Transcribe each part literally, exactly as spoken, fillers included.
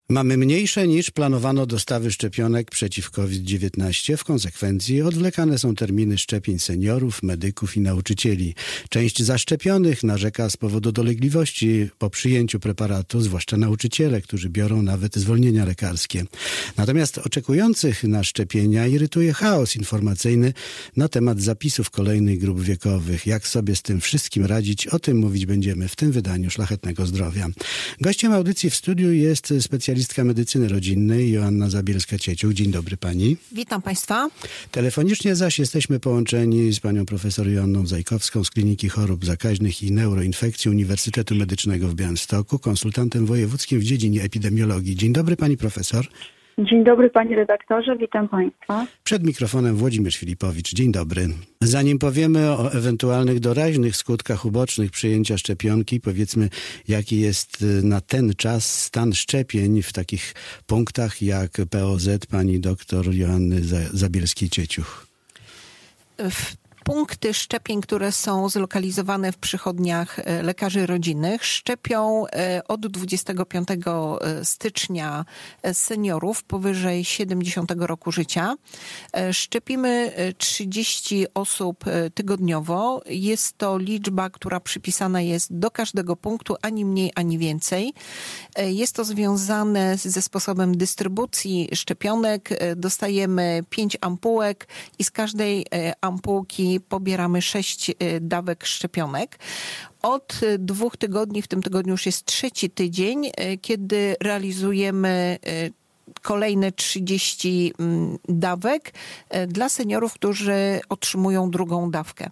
Mamy mniejsze niż planowano dostawy szczepionek przeciw kowid dziewiętnaście. W konsekwencji odwlekane są terminy szczepień seniorów, medyków i nauczycieli. Część zaszczepionych narzeka z powodu dolegliwości po przyjęciu preparatu, zwłaszcza nauczyciele, którzy biorą nawet zwolnienia lekarskie. Natomiast oczekujących na szczepienia irytuje chaos informacyjny na temat zapisów kolejnych grup wiekowych. Jak sobie z tym wszystkim radzić? O tym mówić będziemy w tym wydaniu Szlachetnego Zdrowia. Gościem audycji w studiu jest specjalistka medycyny rodzinnej Joanna Zabielska-Cieciuk. Dzień dobry pani. Witam państwa. Telefonicznie zaś jesteśmy połączeni z panią profesor Joanną Zajkowską z Kliniki Chorób Zakaźnych i Neuroinfekcji Uniwersytetu Medycznego w Białymstoku, konsultantem wojewódzkim w dziedzinie epidemiologii. Dzień dobry pani profesor. Dzień dobry panie redaktorze, witam państwa. Przed mikrofonem Włodzimierz Filipowicz. Dzień dobry. Zanim powiemy o ewentualnych doraźnych skutkach ubocznych przyjęcia szczepionki, powiedzmy jaki jest na ten czas stan szczepień w takich punktach jak P O Z pani doktor Joanny Zabielskiej-Cieciuk. Punkty szczepień, które są zlokalizowane w przychodniach lekarzy rodzinnych, szczepią od dwudziestego piątego stycznia seniorów powyżej siedemdziesiątego roku życia. Szczepimy trzydzieści osób tygodniowo. Jest to liczba, która przypisana jest do każdego punktu, ani mniej, ani więcej. Jest to związane ze sposobem dystrybucji szczepionek. Dostajemy pięć ampułek i z każdej ampułki pobieramy sześć dawek szczepionek. Od dwóch tygodni, w tym tygodniu już jest trzeci tydzień, kiedy realizujemy kolejne trzydzieści dawek dla seniorów, którzy otrzymują drugą dawkę.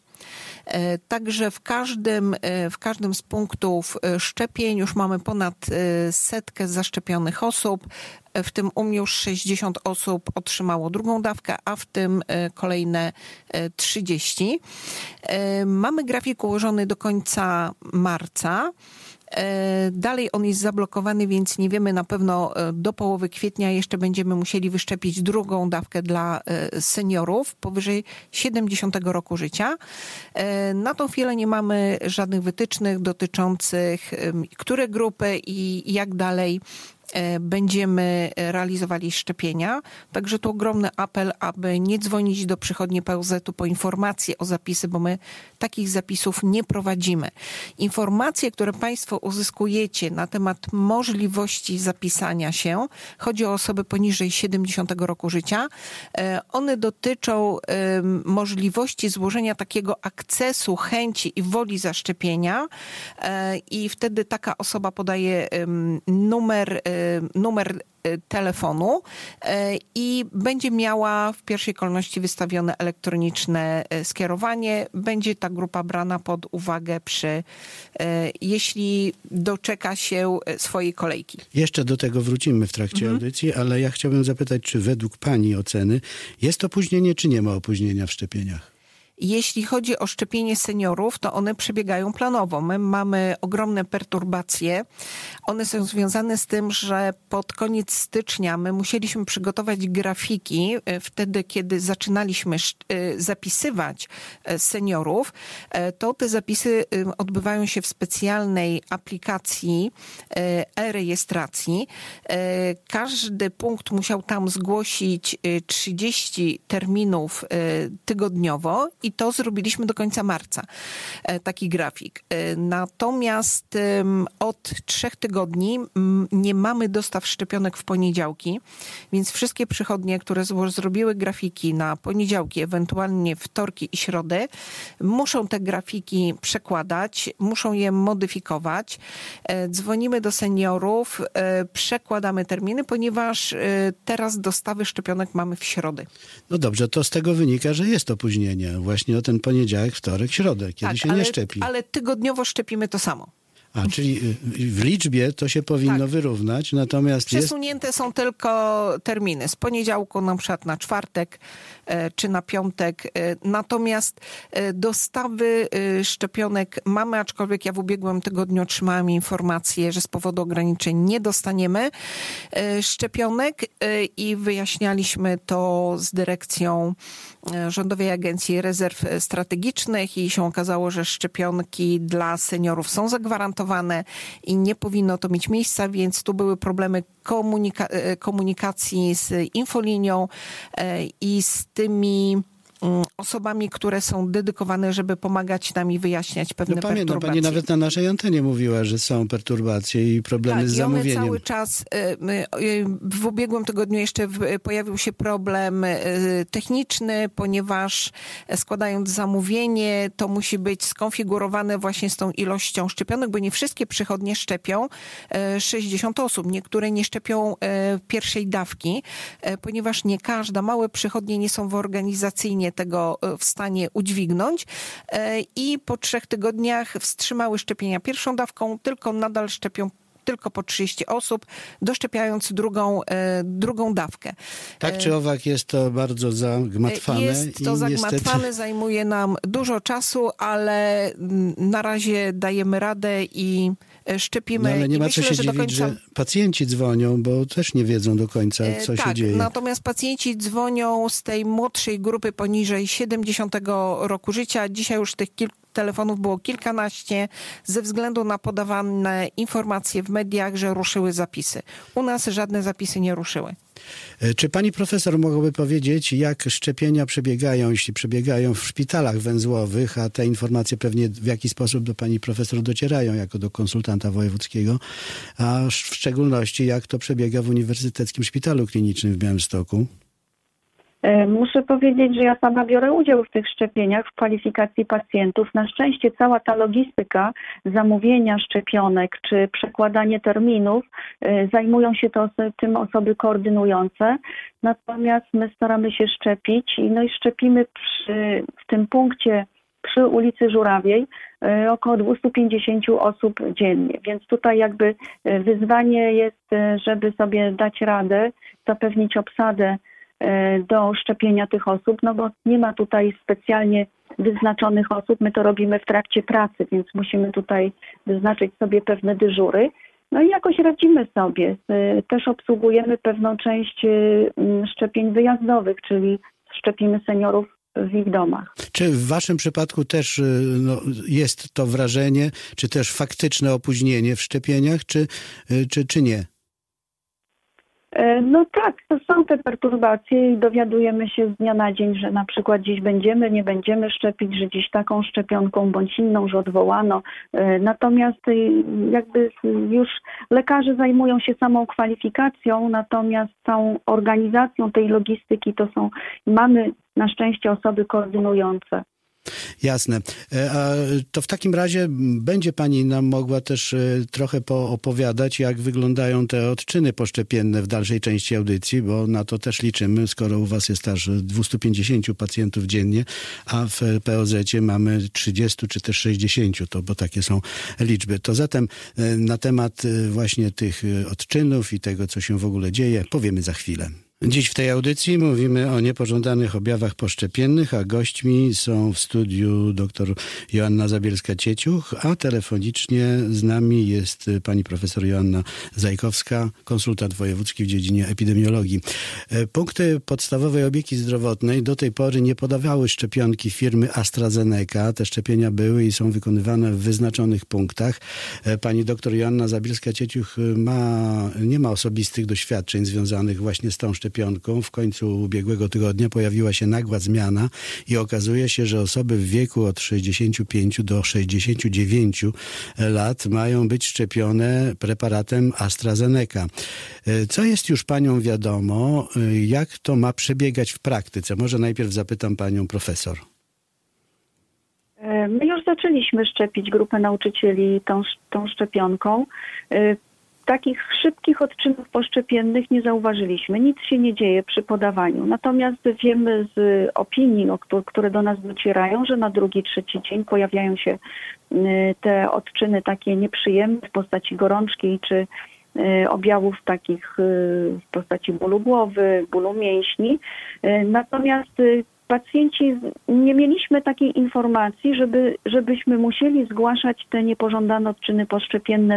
Także w każdym, w każdym z punktów szczepień już mamy ponad setkę zaszczepionych osób. W tym u mnie już sześćdziesiąt osób otrzymało drugą dawkę, a w tym kolejne trzydzieści. Mamy grafik ułożony do końca marca. Dalej on jest zablokowany, więc nie wiemy na pewno do połowy kwietnia. Jeszcze będziemy musieli wyszczepić drugą dawkę dla seniorów powyżej siedemdziesiątego roku życia. Na tą chwilę nie mamy żadnych wytycznych dotyczących które grupy i jak dalej będziemy realizowali szczepienia. Także tu ogromny apel, aby nie dzwonić do przychodni P O Z-u po informacje o zapisy, bo my takich zapisów nie prowadzimy. Informacje, które państwo uzyskujecie na temat możliwości zapisania się, chodzi o osoby poniżej siedemdziesiątego roku życia, one dotyczą możliwości złożenia takiego akcesu, chęci i woli zaszczepienia i wtedy taka osoba podaje numer numer telefonu i będzie miała w pierwszej kolejności wystawione elektroniczne skierowanie. Będzie ta grupa brana pod uwagę przy, jeśli doczeka się swojej kolejki. Jeszcze do tego wrócimy w trakcie mhm. audycji, ale ja chciałbym zapytać, czy według pani oceny jest opóźnienie, czy nie ma opóźnienia w szczepieniach? Jeśli chodzi o szczepienie seniorów, to one przebiegają planowo. My mamy ogromne perturbacje. One są związane z tym, że pod koniec stycznia my musieliśmy przygotować grafiki wtedy, kiedy zaczynaliśmy zapisywać seniorów. To te zapisy odbywają się w specjalnej aplikacji e-rejestracji. Każdy punkt musiał tam zgłosić trzydzieści terminów tygodniowo. I to zrobiliśmy do końca marca, taki grafik. Natomiast od trzech tygodni nie mamy dostaw szczepionek w poniedziałki, więc wszystkie przychodnie, które zrobiły grafiki na poniedziałki, ewentualnie wtorki i środy, muszą te grafiki przekładać, muszą je modyfikować. Dzwonimy do seniorów, przekładamy terminy, ponieważ teraz dostawy szczepionek mamy w środę. No dobrze, to z tego wynika, że jest opóźnienie. Właśnie o ten poniedziałek, wtorek, środę, kiedy tak, się ale, nie szczepi. Ale tygodniowo szczepimy to samo. A, czyli w liczbie to się powinno tak. wyrównać, natomiast Przesunięte jest... są tylko terminy z poniedziałku na przykład na czwartek e, czy na piątek. E, natomiast e, dostawy e, szczepionek mamy, aczkolwiek ja w ubiegłym tygodniu otrzymałam informację, że z powodu ograniczeń nie dostaniemy e, szczepionek e, i wyjaśnialiśmy to z dyrekcją Rządowej Agencji Rezerw Strategicznych i się okazało, że szczepionki dla seniorów są zagwarantowane. zastosowane i nie powinno to mieć miejsca, więc tu były problemy komunika- komunikacji z infolinią i z tymi osobami, które są dedykowane, żeby pomagać nam i wyjaśniać pewne no, pamiętam, perturbacje. pani nawet na naszej antenie mówiła, że są perturbacje i problemy tak, z i one zamówieniem. cały czas, w ubiegłym tygodniu jeszcze pojawił się problem techniczny, ponieważ składając zamówienie, to musi być skonfigurowane właśnie z tą ilością szczepionek, bo nie wszystkie przychodnie szczepią sześćdziesiąt osób. Niektóre nie szczepią pierwszej dawki, ponieważ nie każda, małe przychodnie nie są w organizacyjnie tego w stanie udźwignąć i po trzech tygodniach wstrzymały szczepienia pierwszą dawką, tylko nadal szczepią tylko po trzydzieści osób, doszczepiając drugą, drugą dawkę. Tak czy owak jest to bardzo zagmatwane. Jest to i zagmatwane, niestety... zajmuje nam dużo czasu, ale na razie dajemy radę i szczepimy. No, ale nie I ma myślę, co się że dziwić, do końca... że pacjenci dzwonią, bo też nie wiedzą do końca, co tak, się dzieje. Natomiast pacjenci dzwonią z tej młodszej grupy poniżej siedemdziesiątego roku życia. Dzisiaj już tych kilku telefonów było kilkanaście ze względu na podawane informacje w mediach, że ruszyły zapisy. U nas żadne zapisy nie ruszyły. Czy pani profesor mogłaby powiedzieć, jak szczepienia przebiegają, jeśli przebiegają w szpitalach węzłowych, a te informacje pewnie w jaki sposób do pani profesor docierają jako do konsultanta wojewódzkiego, a w szczególności jak to przebiega w Uniwersyteckim Szpitalu Klinicznym w Białymstoku? Muszę powiedzieć, że ja sama biorę udział w tych szczepieniach, w kwalifikacji pacjentów. Na szczęście cała ta logistyka zamówienia szczepionek czy przekładanie terminów zajmują się to, tym osoby koordynujące. Natomiast my staramy się szczepić i, no i szczepimy przy, w tym punkcie przy ulicy Żurawiej około dwieście pięćdziesiąt osób dziennie. Więc tutaj jakby wyzwanie jest, żeby sobie dać radę, zapewnić obsadę do szczepienia tych osób, no bo nie ma tutaj specjalnie wyznaczonych osób. My to robimy w trakcie pracy, więc musimy tutaj wyznaczyć sobie pewne dyżury. No i jakoś radzimy sobie. Też obsługujemy pewną część szczepień wyjazdowych, czyli szczepimy seniorów w ich domach. Czy w waszym przypadku też no, jest to wrażenie, czy też faktyczne opóźnienie w szczepieniach, czy, czy, czy nie? No tak, to są te perturbacje i dowiadujemy się z dnia na dzień, że na przykład dziś będziemy, nie będziemy szczepić, że dziś taką szczepionką bądź inną, że odwołano. Natomiast jakby już lekarze zajmują się samą kwalifikacją, natomiast całą organizacją tej logistyki to są, mamy na szczęście osoby koordynujące. Jasne. A to w takim razie będzie pani nam mogła też trochę poopowiadać, jak wyglądają te odczyny poszczepienne w dalszej części audycji, bo na to też liczymy, skoro u was jest aż dwieście pięćdziesiąt pacjentów dziennie, a w P O Z-cie mamy trzydzieści czy też sześćdziesiąt, to, bo takie są liczby. To zatem na temat właśnie tych odczynów i tego, co się w ogóle dzieje, powiemy za chwilę. Dziś w tej audycji mówimy o niepożądanych objawach poszczepiennych, a gośćmi są w studiu dr Joanna Zabielska-Cieciuch, a telefonicznie z nami jest pani profesor Joanna Zajkowska, konsultant wojewódzki w dziedzinie epidemiologii. Punkty podstawowej opieki zdrowotnej do tej pory nie podawały szczepionki firmy AstraZeneca. Te szczepienia były i są wykonywane w wyznaczonych punktach. Pani dr Joanna Zabielska-Cieciuch ma, nie ma osobistych doświadczeń związanych właśnie z tą szczepionką. Szczepionką. W końcu ubiegłego tygodnia pojawiła się nagła zmiana i okazuje się, że osoby w wieku od sześćdziesięciu pięciu do sześćdziesięciu dziewięciu lat mają być szczepione preparatem AstraZeneca. Co jest już panią wiadomo, jak to ma przebiegać w praktyce? Może najpierw zapytam panią profesor. My już zaczęliśmy szczepić grupę nauczycieli tą, tą szczepionką. Takich szybkich odczynów poszczepiennych nie zauważyliśmy. Nic się nie dzieje przy podawaniu. Natomiast wiemy z opinii, które do nas docierają, że na drugi, trzeci dzień pojawiają się te odczyny takie nieprzyjemne w postaci gorączki czy objawów takich w postaci bólu głowy, bólu mięśni. Natomiast pacjenci, nie mieliśmy takiej informacji, żeby, żebyśmy musieli zgłaszać te niepożądane odczyny poszczepienne my.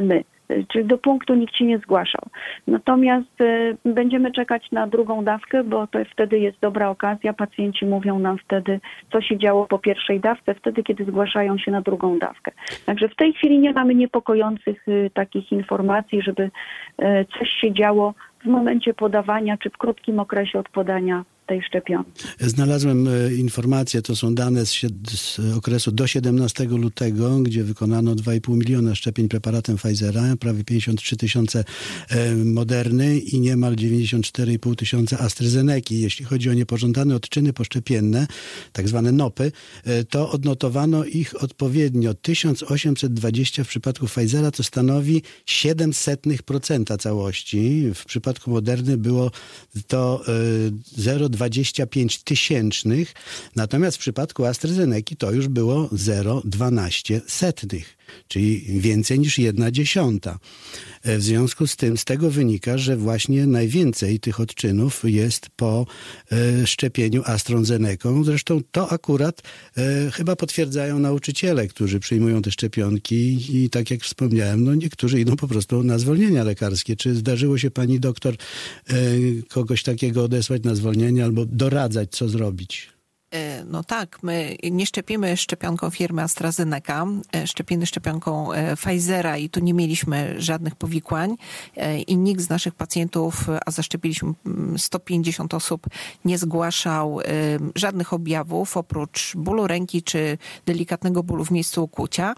czyli do punktu nikt się nie zgłaszał. Natomiast będziemy czekać na drugą dawkę, bo to wtedy jest dobra okazja. Pacjenci mówią nam wtedy, co się działo po pierwszej dawce, wtedy, kiedy zgłaszają się na drugą dawkę. Także w tej chwili nie mamy niepokojących takich informacji, żeby coś się działo w momencie podawania, czy w krótkim okresie od podania tej szczepionki. Znalazłem informacje, to są dane z, z okresu do siedemnastego lutego, gdzie wykonano dwa i pół miliona szczepień preparatem Pfizera, prawie pięćdziesiąt trzy tysiące Moderny i niemal dziewięćdziesiąt cztery i pół tysiąca AstraZeneki. Jeśli chodzi o niepożądane odczyny poszczepienne, tak zwane nopy, to odnotowano ich odpowiednio tysiąc osiemset dwadzieścia w przypadku Pfizera, to stanowi siedem setnych procenta całości. W przypadku Moderny było to zero przecinek dwadzieścia pięć tysięcznych, natomiast w przypadku AstraZeneki to już było zero przecinek dwanaście setnych, czyli więcej niż jedna dziesiąta. W związku z tym, z tego wynika, że właśnie najwięcej tych odczynów jest po e, szczepieniu AstraZeneką. Zresztą to akurat e, chyba potwierdzają nauczyciele, którzy przyjmują te szczepionki i tak jak wspomniałem, no niektórzy idą po prostu na zwolnienia lekarskie. Czy zdarzyło się pani doktor e, kogoś takiego odesłać na zwolnienie albo doradzać, co zrobić? No tak, my nie szczepimy szczepionką firmy AstraZeneca, szczepimy szczepionką Pfizera i tu nie mieliśmy żadnych powikłań i nikt z naszych pacjentów, a zaszczepiliśmy sto pięćdziesiąt osób, nie zgłaszał żadnych objawów oprócz bólu ręki czy delikatnego bólu w miejscu ukłucia.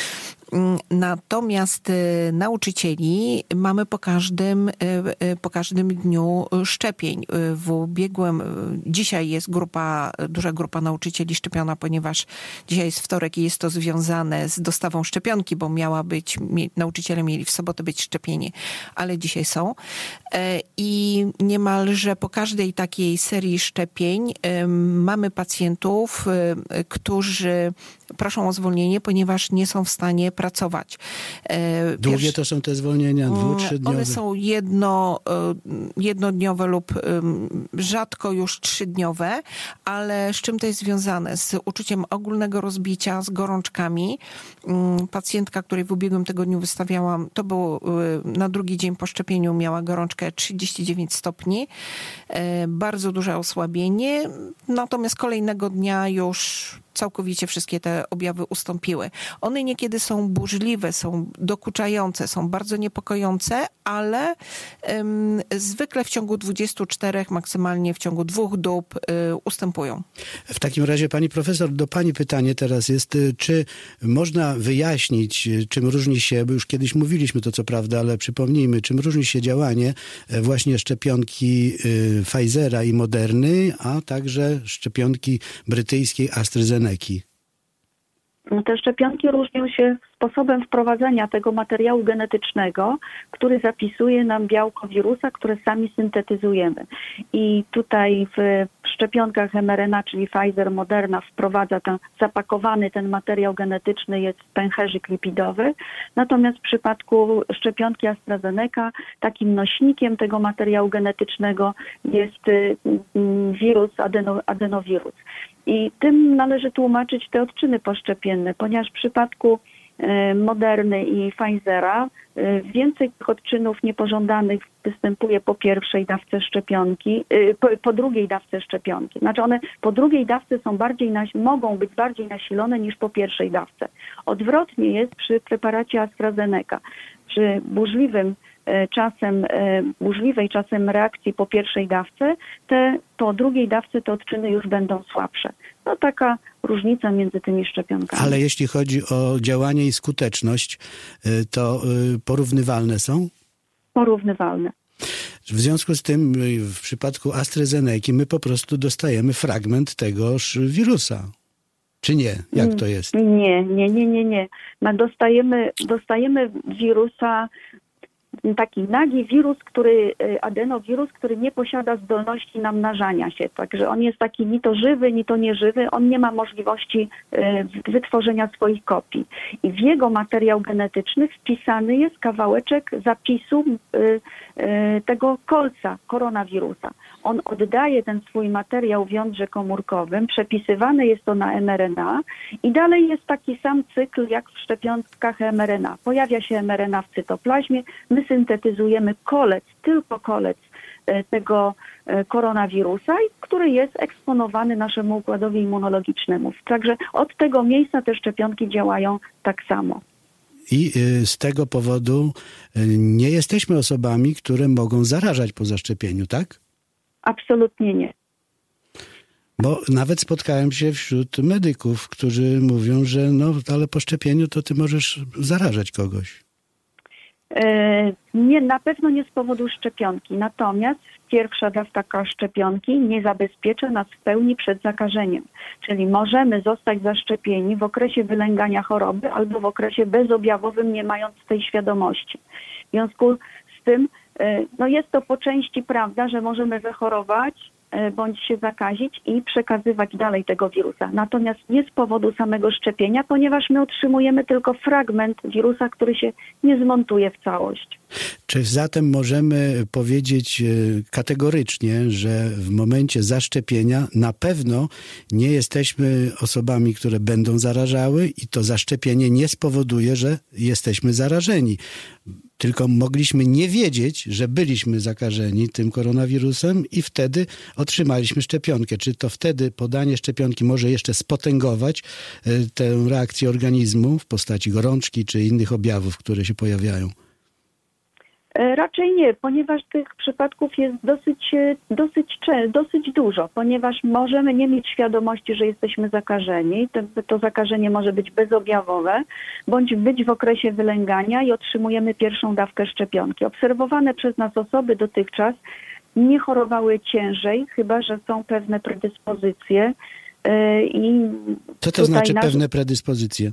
Natomiast nauczycieli mamy po każdym, po każdym dniu szczepień. W ubiegłym, dzisiaj jest grupa, duża grupa nauczycieli szczepiona, ponieważ dzisiaj jest wtorek i jest to związane z dostawą szczepionki, bo miała być, nauczyciele mieli w sobotę być szczepieni, ale dzisiaj są. I niemalże po każdej takiej serii szczepień mamy pacjentów, którzy proszą o zwolnienie, ponieważ nie są w stanie pracować. Długie Pierwszy, to są te zwolnienia? Dwu, trzydniowe? One są jedno, jednodniowe lub rzadko już trzydniowe, ale z czym to jest związane? Z uczuciem ogólnego rozbicia, z gorączkami. Pacjentka, której w ubiegłym tygodniu wystawiałam, to był na drugi dzień po szczepieniu, miała gorączkę trzydzieści dziewięć stopni. Bardzo duże osłabienie. Natomiast kolejnego dnia już całkowicie wszystkie te objawy ustąpiły. One niekiedy są burzliwe, są dokuczające, są bardzo niepokojące, ale um, zwykle w ciągu dwudziestu czterech, maksymalnie w ciągu dwóch dób y, ustępują. W takim razie, pani profesor, do pani pytanie teraz jest, czy można wyjaśnić, czym różni się, bo już kiedyś mówiliśmy to co prawda, ale przypomnijmy, czym różni się działanie właśnie szczepionki y, Pfizera i Moderny, a także szczepionki brytyjskiej AstraZeneca. Te szczepionki różnią się sposobem wprowadzenia tego materiału genetycznego, który zapisuje nam białko wirusa, które sami syntetyzujemy. I tutaj w szczepionkach em er en a, czyli Pfizer, Moderna, wprowadza ten zapakowany ten materiał genetyczny, jest pęcherzyk lipidowy. Natomiast w przypadku szczepionki AstraZeneca takim nośnikiem tego materiału genetycznego jest wirus, adeno, adenowirus. I tym należy tłumaczyć te odczyny poszczepienne, ponieważ w przypadku Moderny i Pfizera więcej tych odczynów niepożądanych występuje po pierwszej dawce szczepionki, po, po drugiej dawce szczepionki. Znaczy one po drugiej dawce są bardziej, mogą być bardziej nasilone niż po pierwszej dawce. Odwrotnie jest przy preparacie AstraZeneca. Przy burzliwym czasem, burzliwej czasem reakcji po pierwszej dawce, te po drugiej dawce te odczyny już będą słabsze. No taka różnica między tymi szczepionkami. Ale jeśli chodzi o działanie i skuteczność, to porównywalne są? Porównywalne. W związku z tym w przypadku AstraZeneki my po prostu dostajemy fragment tegoż wirusa. Czy nie? Jak to jest? Nie, nie, nie, nie, nie. My dostajemy, dostajemy wirusa taki nagi wirus, który, adenowirus, który nie posiada zdolności namnażania się. Także on jest taki ni to żywy, ni to nieżywy. On nie ma możliwości wytworzenia swoich kopii. I w jego materiał genetyczny wpisany jest kawałeczek zapisu tego kolca koronawirusa. On oddaje ten swój materiał w jądrze komórkowym, przepisywane jest to na em er en a i dalej jest taki sam cykl jak w szczepionkach em er en a. Pojawia się em er en a w cytoplazmie, my syntetyzujemy kolec, tylko kolec tego koronawirusa, który jest eksponowany naszemu układowi immunologicznemu. Także od tego miejsca te szczepionki działają tak samo. I z tego powodu nie jesteśmy osobami, które mogą zarażać po zaszczepieniu, tak? Absolutnie nie. Bo nawet spotkałem się wśród medyków, którzy mówią, że no, ale po szczepieniu to ty możesz zarażać kogoś. Nie, na pewno nie z powodu szczepionki. Natomiast pierwsza dawka szczepionki nie zabezpiecza nas w pełni przed zakażeniem. Czyli możemy zostać zaszczepieni w okresie wylęgania choroby albo w okresie bezobjawowym, nie mając tej świadomości. W związku z tym no jest to po części prawda, że możemy zachorować bądź się zakazić i przekazywać dalej tego wirusa. Natomiast nie z powodu samego szczepienia, ponieważ my otrzymujemy tylko fragment wirusa, który się nie zmontuje w całość. Czy zatem możemy powiedzieć kategorycznie, że w momencie zaszczepienia na pewno nie jesteśmy osobami, które będą zarażały i to zaszczepienie nie spowoduje, że jesteśmy zarażeni. Tylko mogliśmy nie wiedzieć, że byliśmy zakażeni tym koronawirusem i wtedy otrzymaliśmy szczepionkę. Czy to wtedy podanie szczepionki może jeszcze spotęgować tę reakcję organizmu w postaci gorączki czy innych objawów, które się pojawiają? Raczej nie, ponieważ tych przypadków jest dosyć, dosyć, dosyć dużo, ponieważ możemy nie mieć świadomości, że jesteśmy zakażeni. To, to zakażenie może być bezobjawowe, bądź być w okresie wylęgania i otrzymujemy pierwszą dawkę szczepionki. Obserwowane przez nas osoby dotychczas nie chorowały ciężej, chyba że są pewne predyspozycje. I Co to znaczy nasz... pewne predyspozycje?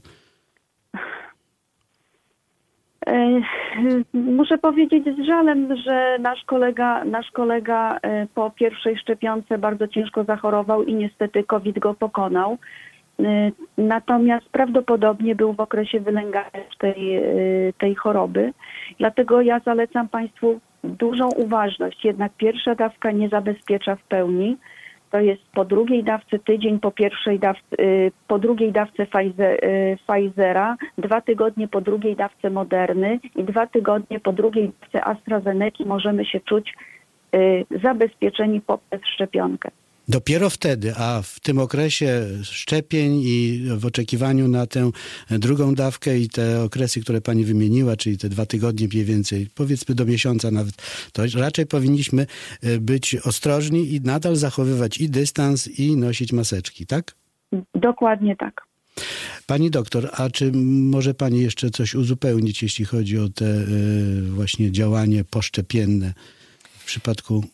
Muszę powiedzieć z żalem, że nasz kolega, nasz kolega po pierwszej szczepionce bardzo ciężko zachorował i niestety COVID go pokonał. Natomiast prawdopodobnie był w okresie wylęgania tej, tej choroby. Dlatego ja zalecam Państwu dużą uważność. Jednak pierwsza dawka nie zabezpiecza w pełni. To jest po drugiej dawce tydzień, po pierwszej dawce, po drugiej dawce Pfizera, dwa tygodnie po drugiej dawce Moderny i dwa tygodnie po drugiej dawce AstraZeneca możemy się czuć zabezpieczeni poprzez szczepionkę. Dopiero wtedy, a w tym okresie szczepień i w oczekiwaniu na tę drugą dawkę i te okresy, które pani wymieniła, czyli te dwa tygodnie mniej więcej, powiedzmy do miesiąca nawet, to raczej powinniśmy być ostrożni i nadal zachowywać i dystans, i nosić maseczki, tak? Dokładnie tak. Pani doktor, a czy może pani jeszcze coś uzupełnić, jeśli chodzi o te właśnie działanie poszczepienne w przypadku...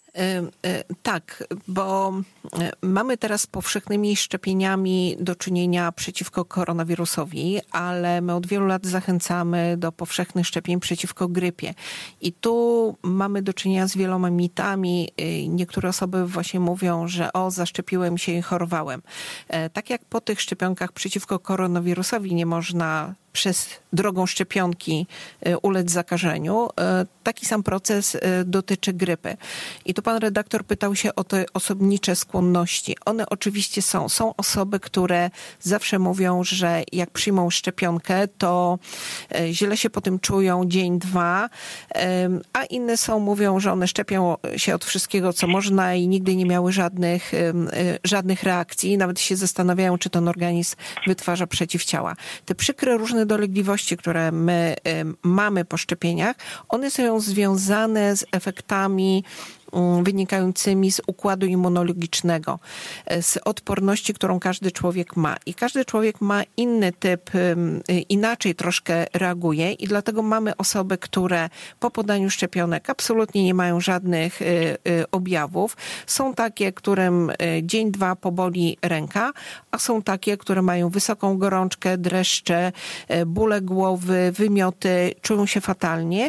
Tak, bo mamy teraz z powszechnymi szczepieniami do czynienia przeciwko koronawirusowi, ale my od wielu lat zachęcamy do powszechnych szczepień przeciwko grypie. I tu mamy do czynienia z wieloma mitami. Niektóre osoby właśnie mówią, że o, zaszczepiłem się i chorowałem. Tak jak po tych szczepionkach przeciwko koronawirusowi nie można przez drogą szczepionki ulec zakażeniu, taki sam proces dotyczy grypy. I tu pan redaktor pytał się o te osobnicze skłonności. One oczywiście są. Są osoby, które zawsze mówią, że jak przyjmą szczepionkę, to źle się po tym czują dzień, dwa, a inne są, mówią, że one szczepią się od wszystkiego, co można i nigdy nie miały żadnych, żadnych reakcji. Nawet się zastanawiają, czy ten organizm wytwarza przeciwciała. Te przykre różne dolegliwości, które my mamy po szczepieniach, one są związane z efektami wynikającymi z układu immunologicznego, z odporności, którą każdy człowiek ma. I każdy człowiek ma inny typ, inaczej troszkę reaguje i dlatego mamy osoby, które po podaniu szczepionek absolutnie nie mają żadnych objawów. Są takie, którym dzień, dwa poboli ręka, a są takie, które mają wysoką gorączkę, dreszcze, bóle głowy, wymioty, czują się fatalnie.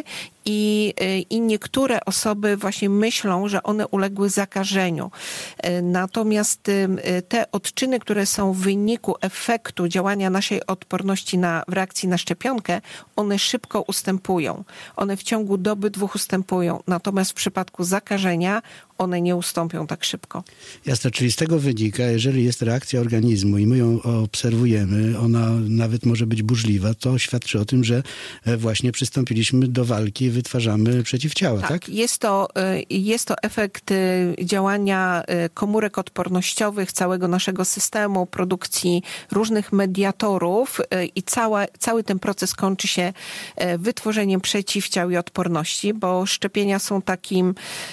i, i niektóre osoby właśnie myślą, że one uległy zakażeniu. Natomiast te odczyny, które są w wyniku efektu działania naszej odporności na, w reakcji na szczepionkę, one szybko ustępują. One w ciągu doby dwóch ustępują. Natomiast w przypadku zakażenia one nie ustąpią tak szybko. Jasne, czyli z tego wynika, jeżeli jest reakcja organizmu i my ją obserwujemy, ona nawet może być burzliwa, to świadczy o tym, że właśnie przystąpiliśmy do walki i wytwarzamy przeciwciała, tak? Tak, jest to, jest to efekt działania komórek odpornościowych, całego naszego systemu, produkcji różnych mediatorów i cała, cały ten proces kończy się wytworzeniem przeciwciał i odporności, bo szczepienia są takim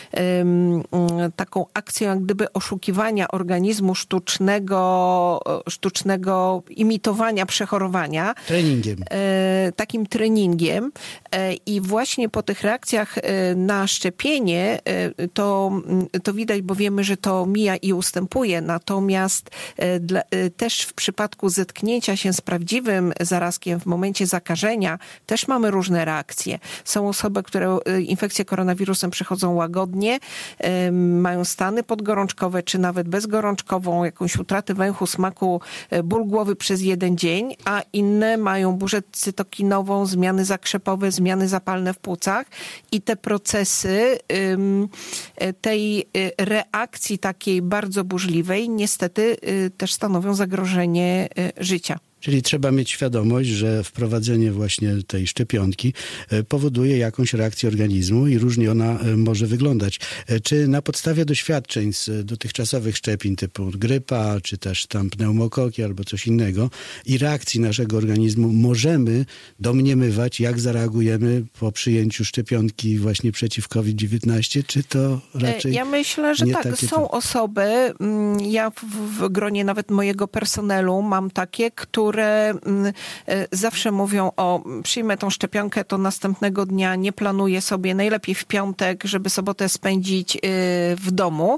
taką akcją jak gdyby oszukiwania organizmu sztucznego, sztucznego imitowania przechorowania. Treningiem. Takim treningiem. I właśnie po tych reakcjach na szczepienie to, to widać, bo wiemy, że to mija i ustępuje. Natomiast dla, też w przypadku zetknięcia się z prawdziwym zarazkiem w momencie zakażenia też mamy różne reakcje. Są osoby, które infekcję koronawirusem przechodzą łagodnie, mają stany podgorączkowe, czy nawet bezgorączkową, jakąś utratę węchu, smaku, ból głowy przez jeden dzień, a inne mają burzę cytokinową, zmiany zakrzepowe, zmiany zapalne w płucach i te procesy tej reakcji takiej bardzo burzliwej niestety też stanowią zagrożenie życia. Czyli trzeba mieć świadomość, że wprowadzenie właśnie tej szczepionki powoduje jakąś reakcję organizmu i różnie ona może wyglądać. Czy na podstawie doświadczeń z dotychczasowych szczepień typu grypa, czy też tam pneumokoki albo coś innego i reakcji naszego organizmu możemy domniemywać, jak zareagujemy po przyjęciu szczepionki właśnie przeciw kowid dziewiętnaście, czy to raczej Ja myślę, że nie tak. takie Są to... osoby, ja w, w gronie nawet mojego personelu mam takie, które które zawsze mówią o przyjmę tą szczepionkę, to następnego dnia nie planuję sobie, najlepiej w piątek, żeby sobotę spędzić w domu.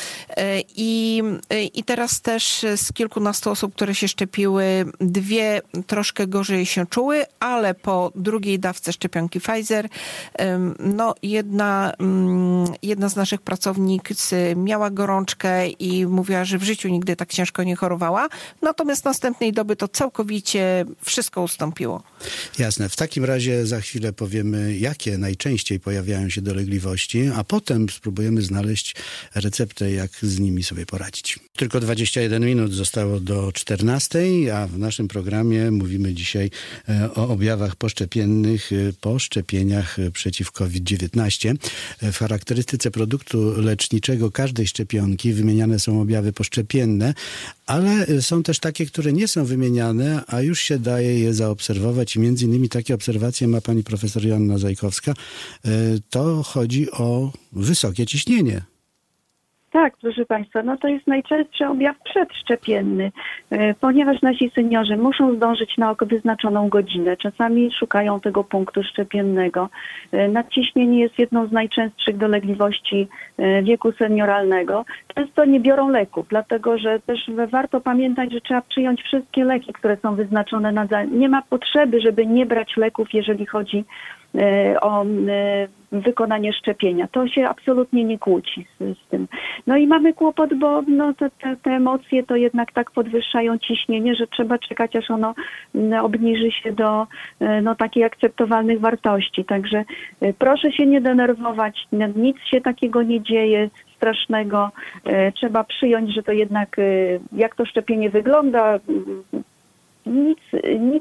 I, i teraz też z kilkunastu osób, które się szczepiły, dwie troszkę gorzej się czuły, ale po drugiej dawce szczepionki Pfizer, no jedna, jedna z naszych pracownic miała gorączkę i mówiła, że w życiu nigdy tak ciężko nie chorowała, natomiast następnej doby to całkowicie wszystko ustąpiło. Jasne. W takim razie za chwilę powiemy, jakie najczęściej pojawiają się dolegliwości, a potem spróbujemy znaleźć receptę, jak z nimi sobie poradzić. Tylko dwadzieścia jeden minut zostało do czternastej, a w naszym programie mówimy dzisiaj o objawach poszczepiennych po szczepieniach przeciw kowid dziewiętnaście. W charakterystyce produktu leczniczego każdej szczepionki wymieniane są objawy poszczepienne, ale są też takie, które nie są wymieniane, a już się daje je zaobserwować i między innymi takie obserwacje ma pani profesor Joanna Zajkowska. To chodzi o wysokie ciśnienie. Tak, proszę Państwa, no to jest najczęstszy objaw przedszczepienny, ponieważ nasi seniorzy muszą zdążyć na wyznaczoną godzinę. Czasami szukają tego punktu szczepiennego. Nadciśnienie jest jedną z najczęstszych dolegliwości wieku senioralnego. Często nie biorą leków, dlatego że też warto pamiętać, że trzeba przyjąć wszystkie leki, które są wyznaczone na... Nie ma potrzeby, żeby nie brać leków, jeżeli chodzi o wykonanie szczepienia. To się absolutnie nie kłóci z, z tym. No i mamy kłopot, bo no, te, te, te emocje to jednak tak podwyższają ciśnienie, że trzeba czekać, aż ono obniży się do no, takiej akceptowalnych wartości. Także proszę się nie denerwować, nic się takiego nie dzieje strasznego. Trzeba przyjąć, że to jednak jak to szczepienie wygląda, nic, nic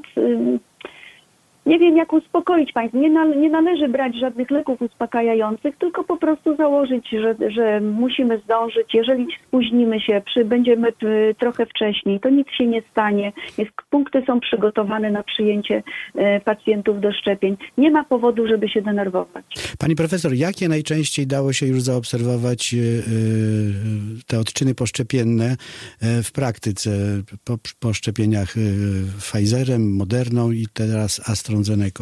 nie wiem, jak uspokoić Państwa. Nie, nale- nie należy brać żadnych leków uspokajających, tylko po prostu założyć, że, że musimy zdążyć. Jeżeli spóźnimy się, przy, będziemy y, trochę wcześniej, to nic się nie stanie. Jest, punkty są przygotowane na przyjęcie y, pacjentów do szczepień. Nie ma powodu, żeby się denerwować. Pani profesor, jakie najczęściej dało się już zaobserwować y, y, te odczyny poszczepienne y, w praktyce po, po szczepieniach y, Pfizerem, Moderną i teraz AstraZeneką?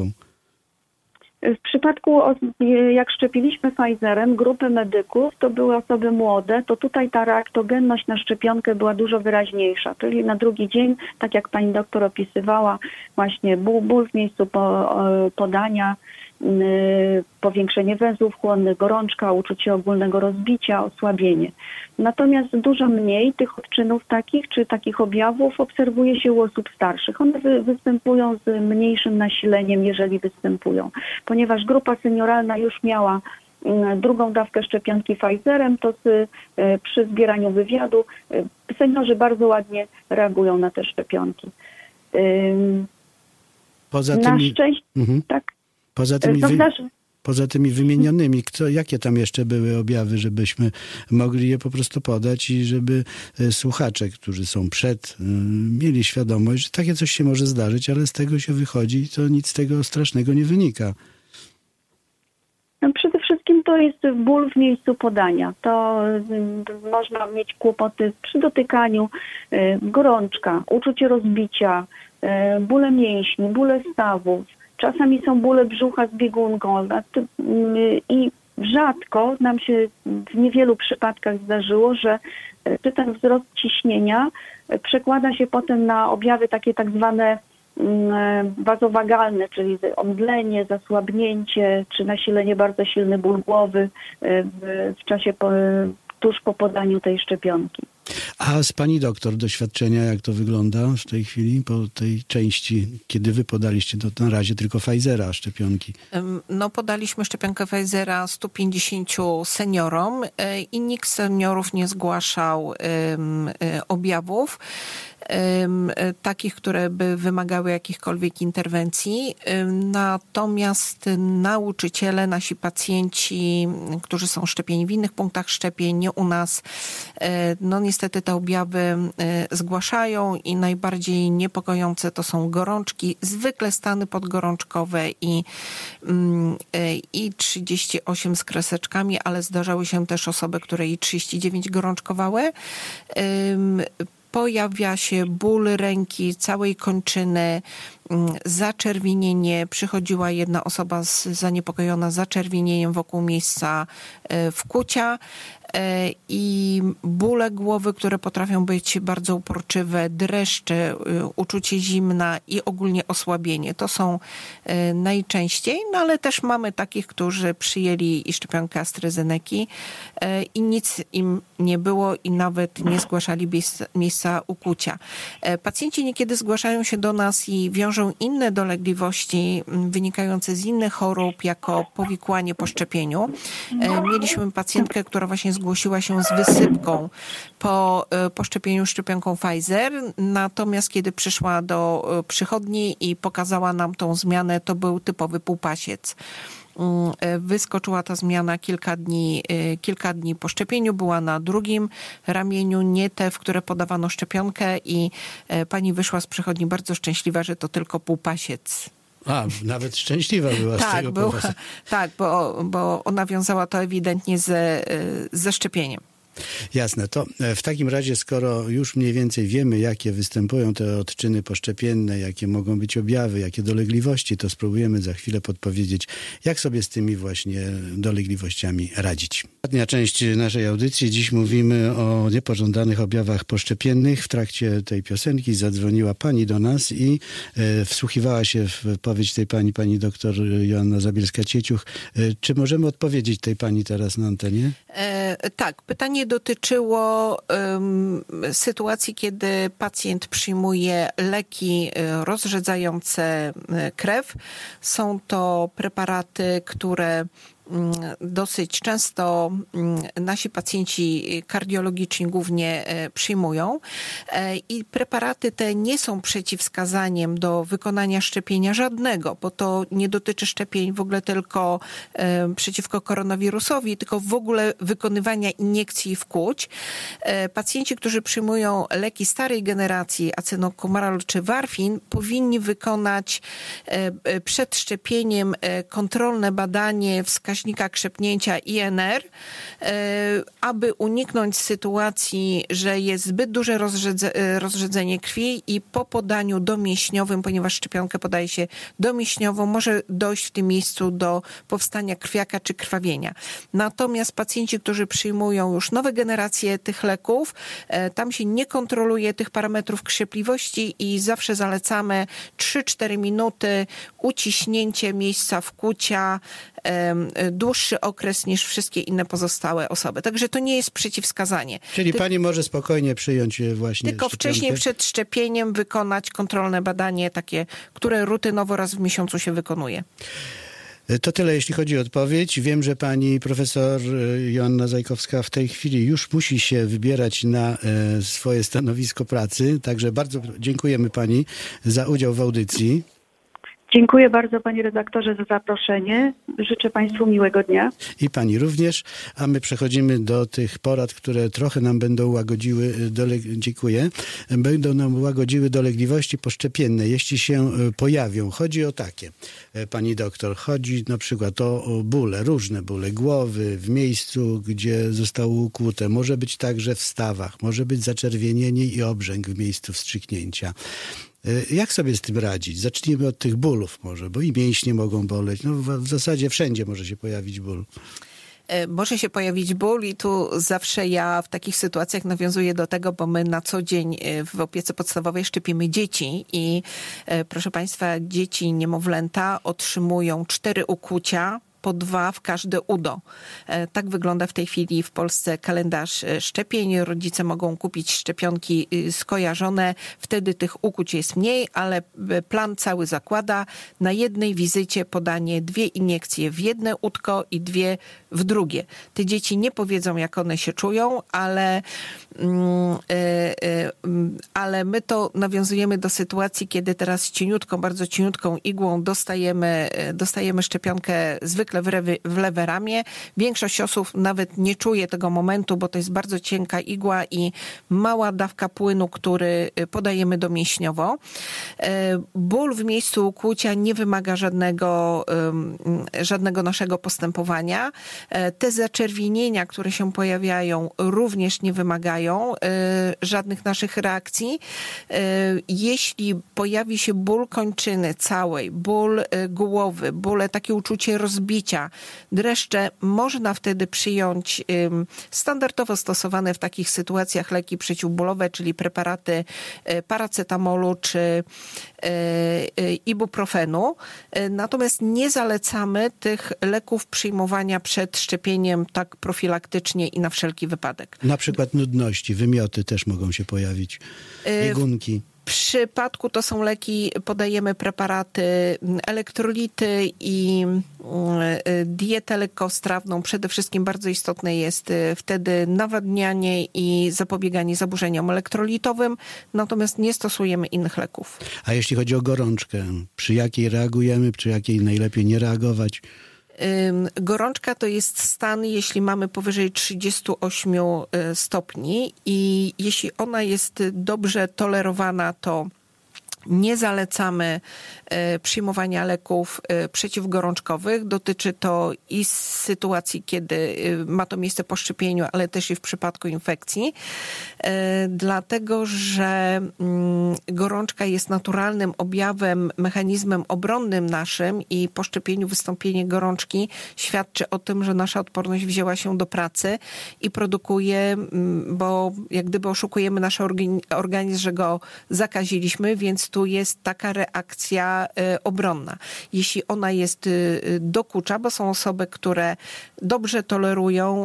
W przypadku, jak szczepiliśmy Pfizerem, grupy medyków, to były osoby młode, to tutaj ta reaktogenność na szczepionkę była dużo wyraźniejsza. Czyli na drugi dzień, tak jak pani doktor opisywała, właśnie ból, ból w miejscu po, podania, powiększenie węzłów chłonnych, gorączka, uczucie ogólnego rozbicia, osłabienie. Natomiast dużo mniej tych odczynów takich, czy takich objawów obserwuje się u osób starszych. One wy, występują z mniejszym nasileniem, jeżeli występują. Ponieważ grupa senioralna już miała drugą dawkę szczepionki Pfizerem, to z, przy zbieraniu wywiadu seniorzy bardzo ładnie reagują na te szczepionki. Poza na tymi, szczęście, mhm. tak. Poza tymi, wy, poza tymi wymienionymi, kto, jakie tam jeszcze były objawy, żebyśmy mogli je po prostu podać i żeby słuchacze, którzy są przed, mieli świadomość, że takie coś się może zdarzyć, ale z tego się wychodzi, to nic z tego strasznego nie wynika. No przede wszystkim to jest ból w miejscu podania. To y, można mieć kłopoty przy dotykaniu, y, gorączka, uczucie rozbicia, y, bóle mięśni, bóle stawów. Czasami są bóle brzucha z biegunką. Y, I rzadko nam się w niewielu przypadkach zdarzyło, że y, ten wzrost ciśnienia y, przekłada się potem na objawy takie tak zwane wazowagalne, czyli omdlenie, zasłabnięcie, czy nasilenie, bardzo silny ból głowy w, w czasie po, tuż po podaniu tej szczepionki. A z pani doktor doświadczenia, jak to wygląda w tej chwili, po tej części, kiedy wy podaliście to na razie tylko Pfizera szczepionki? No podaliśmy szczepionkę Pfizera stu pięćdziesięciu seniorom i nikt z seniorów nie zgłaszał um, objawów um, takich, które by wymagały jakichkolwiek interwencji. Natomiast nauczyciele, nasi pacjenci, którzy są szczepieni w innych punktach szczepień, nie u nas, no niestety te objawy zgłaszają i najbardziej niepokojące to są gorączki, zwykle stany podgorączkowe i, i trzydzieści osiem z kreseczkami, ale zdarzały się też osoby, które i trzydzieści dziewięć gorączkowały. Pojawia się ból ręki, całej kończyny, zaczerwienienie. Przychodziła jedna osoba z, zaniepokojona zaczerwienieniem wokół miejsca wkłucia i bóle głowy, które potrafią być bardzo uporczywe, dreszcze, uczucie zimna i ogólnie osłabienie. To są najczęściej, no ale też mamy takich, którzy przyjęli i szczepionkę AstraZeneki i nic im nie było i nawet nie zgłaszali miejsca, miejsca ukłucia. Pacjenci niekiedy zgłaszają się do nas i wiążą inne dolegliwości wynikające z innych chorób, jako powikłanie po szczepieniu. Mieliśmy pacjentkę, która właśnie zgłosiła się z wysypką po, po szczepieniu szczepionką Pfizer, natomiast kiedy przyszła do przychodni i pokazała nam tą zmianę, to był typowy półpasiec. Wyskoczyła ta zmiana kilka dni, kilka dni po szczepieniu, była na drugim ramieniu, nie te, w które podawano szczepionkę i pani wyszła z przychodni bardzo szczęśliwa, że to tylko półpasiec. A, nawet szczęśliwa była z tak, tego była, powodu. Tak, bo, bo ona wiązała to ewidentnie ze, ze szczepieniem. Jasne, to w takim razie, skoro już mniej więcej wiemy, jakie występują te odczyny poszczepienne, jakie mogą być objawy, jakie dolegliwości, to spróbujemy za chwilę podpowiedzieć, jak sobie z tymi właśnie dolegliwościami radzić. Ostatnia część naszej audycji. Dziś mówimy o niepożądanych objawach poszczepiennych. W trakcie tej piosenki zadzwoniła pani do nas i e, wsłuchiwała się w wypowiedź tej pani, pani doktor Joanna Zabielska-Cieciuch. E, czy możemy odpowiedzieć tej pani teraz na antenie? E, tak, pytanie dotyczyło um, sytuacji, kiedy pacjent przyjmuje leki rozrzedzające krew. Są to preparaty, które dosyć często nasi pacjenci kardiologiczni głównie przyjmują i preparaty te nie są przeciwwskazaniem do wykonania szczepienia żadnego, bo to nie dotyczy szczepień w ogóle tylko przeciwko koronawirusowi, tylko w ogóle wykonywania iniekcji w płuć. Pacjenci, którzy przyjmują leki starej generacji, acenokumarol czy warfin, powinni wykonać przed szczepieniem kontrolne badanie wskaźnika wskaźnika krzepnięcia I N R, aby uniknąć sytuacji, że jest zbyt duże rozrzedze, rozrzedzenie krwi i po podaniu domięśniowym, ponieważ szczepionkę podaje się domięśniowo, może dojść w tym miejscu do powstania krwiaka czy krwawienia. Natomiast pacjenci, którzy przyjmują już nowe generacje tych leków, tam się nie kontroluje tych parametrów krzepliwości i zawsze zalecamy trzy cztery minuty, uciśnięcie miejsca wkłucia, dłuższy okres niż wszystkie inne pozostałe osoby. Także to nie jest przeciwwskazanie. Czyli Ty... pani może spokojnie przyjąć właśnie Tylko szczepionkę? Wcześniej przed szczepieniem wykonać kontrolne badanie, takie, które rutynowo raz w miesiącu się wykonuje. To tyle, jeśli chodzi o odpowiedź. Wiem, że pani profesor Joanna Zajkowska w tej chwili już musi się wybierać na swoje stanowisko pracy, także bardzo dziękujemy pani za udział w audycji. Dziękuję bardzo, panie redaktorze, za zaproszenie. Życzę państwu miłego dnia. I pani również, a my przechodzimy do tych porad, które trochę nam będą łagodziły, dole... dziękuję, będą nam łagodziły dolegliwości poszczepienne, jeśli się pojawią. Chodzi o takie, pani doktor, chodzi na przykład o, o bóle, różne bóle głowy w miejscu, gdzie zostało ukłute. Może być także w stawach, może być zaczerwienienie i obrzęk w miejscu wstrzyknięcia. Jak sobie z tym radzić? Zacznijmy od tych bólów może, bo i mięśnie mogą boleć. No w, w zasadzie wszędzie może się pojawić ból. Może się pojawić ból i tu zawsze ja w takich sytuacjach nawiązuję do tego, bo my na co dzień w opiece podstawowej szczepimy dzieci i proszę państwa, dzieci niemowlęta otrzymują cztery ukłucia, po dwa w każde udo. Tak wygląda w tej chwili w Polsce kalendarz szczepień. Rodzice mogą kupić szczepionki skojarzone. Wtedy tych ukłuć jest mniej, ale plan cały zakłada na jednej wizycie podanie dwie iniekcje w jedne udko i dwie w drugie. Te dzieci nie powiedzą, jak one się czują, ale, ale my to nawiązujemy do sytuacji, kiedy teraz cieniutką, bardzo cieniutką igłą dostajemy, dostajemy szczepionkę zwykle w, rewy, w lewe ramię. Większość osób nawet nie czuje tego momentu, bo to jest bardzo cienka igła i mała dawka płynu, który podajemy domięśniowo. Ból w miejscu ukłucia nie wymaga żadnego, żadnego naszego postępowania. Te zaczerwienienia, które się pojawiają, również nie wymagają żadnych naszych reakcji. Jeśli pojawi się ból kończyny całej, ból głowy, bóle, takie uczucie rozbicia, dreszcze, można wtedy przyjąć standardowo stosowane w takich sytuacjach leki przeciwbólowe, czyli preparaty paracetamolu czy ibuprofenu. Natomiast nie zalecamy tych leków przyjmowania przed szczepieniem tak profilaktycznie i na wszelki wypadek. Na przykład nudności, wymioty też mogą się pojawić, biegunki. W przypadku to są leki, podajemy preparaty, elektrolity i dietę lekkostrawną. Przede wszystkim bardzo istotne jest wtedy nawadnianie i zapobieganie zaburzeniom elektrolitowym, natomiast nie stosujemy innych leków. A jeśli chodzi o gorączkę, przy jakiej reagujemy, przy jakiej najlepiej nie reagować? Gorączka to jest stan, jeśli mamy powyżej trzydziestu ośmiu stopni i jeśli ona jest dobrze tolerowana, to nie zalecamy przyjmowania leków przeciwgorączkowych. Dotyczy to i sytuacji, kiedy ma to miejsce po szczepieniu, ale też i w przypadku infekcji. Dlatego, że gorączka jest naturalnym objawem, mechanizmem obronnym naszym i po szczepieniu wystąpienie gorączki świadczy o tym, że nasza odporność wzięła się do pracy i produkuje, bo jak gdyby oszukujemy nasz organizm, że go zakaziliśmy, więc tu jest taka reakcja obronna. Jeśli ona jest dokucza, bo są osoby, które dobrze tolerują,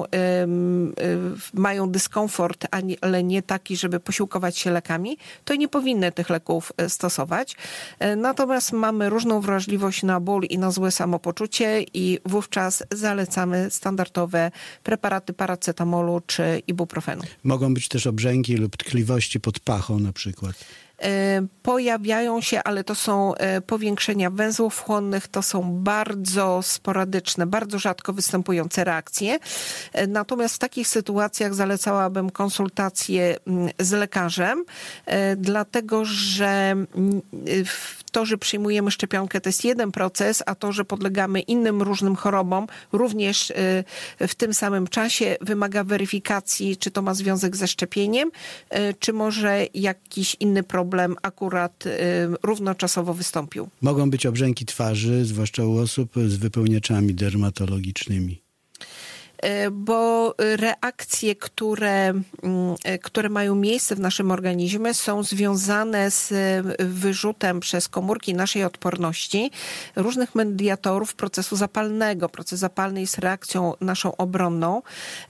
mają dyskomfort, ale nie taki, żeby posiłkować się lekami, to nie powinny tych leków stosować. Natomiast mamy różną wrażliwość na ból i na złe samopoczucie i wówczas zalecamy standardowe preparaty paracetamolu czy ibuprofenu. Mogą być też obrzęki lub tkliwości pod pachą na przykład. Pojawiają się, ale to są powiększenia węzłów chłonnych, to są bardzo sporadyczne, bardzo rzadko występujące reakcje. Natomiast w takich sytuacjach zalecałabym konsultację z lekarzem, dlatego że to, że przyjmujemy szczepionkę, to jest jeden proces, a to, że podlegamy innym różnym chorobom, również w tym samym czasie wymaga weryfikacji, czy to ma związek ze szczepieniem, czy może jakiś inny problem akurat równoczasowo wystąpił. Mogą być obrzęki twarzy, zwłaszcza u osób z wypełniaczami dermatologicznymi. Bo reakcje, które, które mają miejsce w naszym organizmie, są związane z wyrzutem przez komórki naszej odporności różnych mediatorów procesu zapalnego. Proces zapalny jest reakcją naszą obronną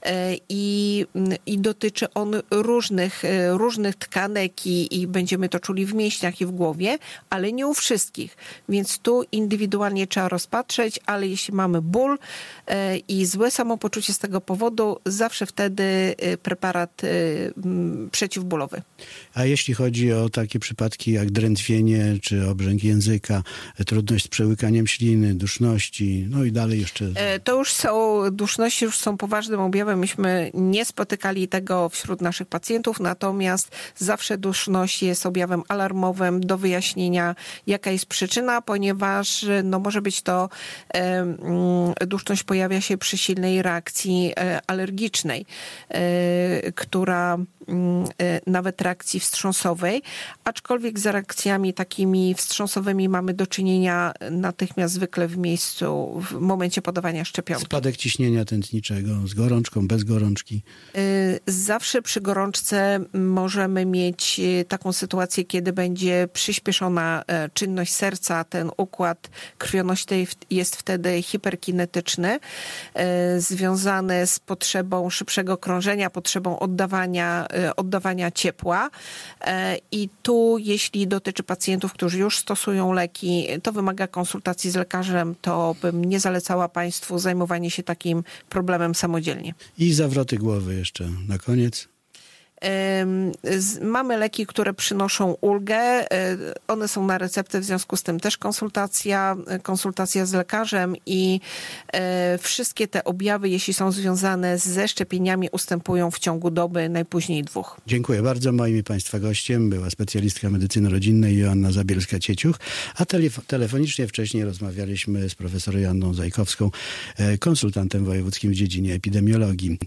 i, i dotyczy on różnych, różnych tkanek i, i będziemy to czuli w mięśniach i w głowie, ale nie u wszystkich. Więc tu indywidualnie trzeba rozpatrzeć, ale jeśli mamy ból i złe samopoczucie z tego powodu, zawsze wtedy preparat przeciwbólowy. A jeśli chodzi o takie przypadki jak drętwienie, czy obrzęk języka, trudność z przełykaniem śliny, duszności, no i dalej jeszcze... To już są, duszności już są poważnym objawem. Myśmy nie spotykali tego wśród naszych pacjentów, natomiast zawsze duszność jest objawem alarmowym do wyjaśnienia, jaka jest przyczyna, ponieważ no, może być to duszność pojawia się przy silnej reakcji alergicznej, która nawet reakcji wstrząsowej, aczkolwiek z reakcjami takimi wstrząsowymi mamy do czynienia natychmiast zwykle w miejscu, w momencie podawania szczepionki. Spadek ciśnienia tętniczego z gorączką, bez gorączki? Zawsze przy gorączce możemy mieć taką sytuację, kiedy będzie przyspieszona czynność serca, ten układ krwionośny jest wtedy hiperkinetyczny, związany z potrzebą szybszego krążenia, potrzebą oddawania oddawania ciepła. I tu, jeśli dotyczy pacjentów, którzy już stosują leki, to wymaga konsultacji z lekarzem, to bym nie zalecała Państwu zajmowanie się takim problemem samodzielnie. I zawroty głowy jeszcze na koniec. Mamy leki, które przynoszą ulgę. One są na receptę, w związku z tym też konsultacja, konsultacja z lekarzem i wszystkie te objawy, jeśli są związane ze szczepieniami, ustępują w ciągu doby, najpóźniej dwóch. Dziękuję bardzo. Moim i Państwa gościem była specjalistka medycyny rodzinnej Joanna Zabielska-Cieciuch, a telef- telefonicznie wcześniej rozmawialiśmy z profesor Joanną Zajkowską, konsultantem wojewódzkim w dziedzinie epidemiologii.